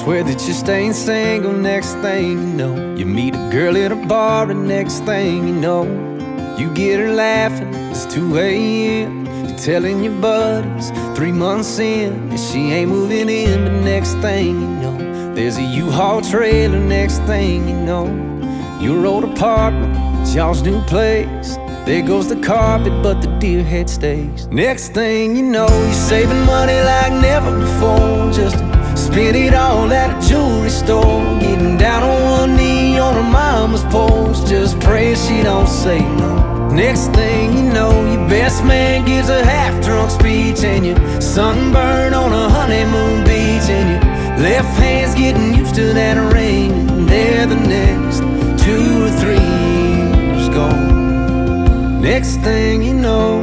Swear that you're staying single. Next thing you know, you meet a girl at a bar, and next thing you know, you get her laughing. It's 2 a.m. You're telling your buddies 3 months in, and she ain't moving in. But next thing you know, there's a U-Haul trailer. Next thing you know, your old apartment, it's y'all's new place. There goes the carpet, but the deer head stays. Next thing you know, you're saving money like never before, just to spend it all at a jewelry store. Getting down on one knee on her mama's porch, just praying she don't say no. Next thing you know, your best man gives a half-drunk speech, and you're sunburned on a honeymoon beach, and your left hand's getting used to that ring, and there the next 2 or 3 years gone. Next thing you know,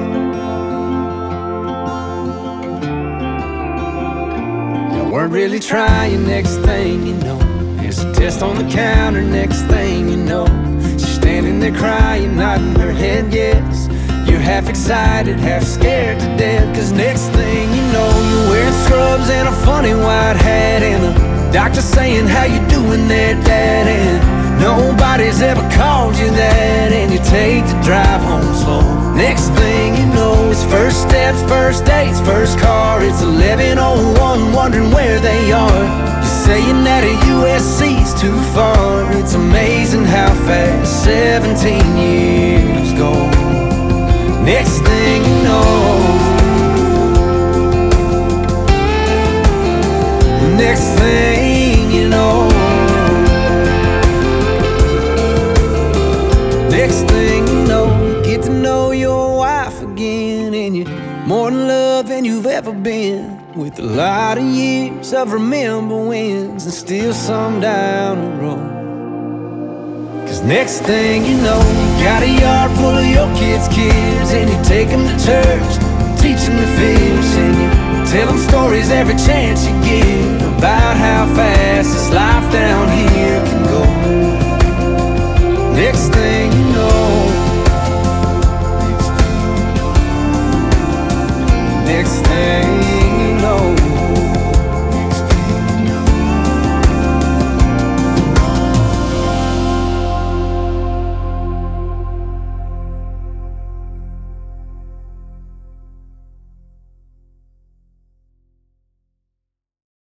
you weren't really trying. Next thing you know, there's a test on the counter. Next thing you know, she's standing there crying, nodding her head yes. You're half excited, half scared to death, cause next thing you know, you're wearing scrubs and a funny white hat, and the doctor saying, how you doing there, Dad? And nobody's ever called you that, and you take the drive home slow. Next thing you know, it's first steps, first dates, first car. It's 11:01, wondering where they are. You're saying that a USC's too far. It's amazing how fast 17 years go. Next thing you know, next thing you know, next thing you know, you get to know your wife again, and you're more in love than you've ever been, with a lot of years of remember wins, and still some down the road. Cause next thing you know, you got a yard full of your kids' kids, and you take them to church, teach them to fish, and you tell them stories every chance you get about how fast this life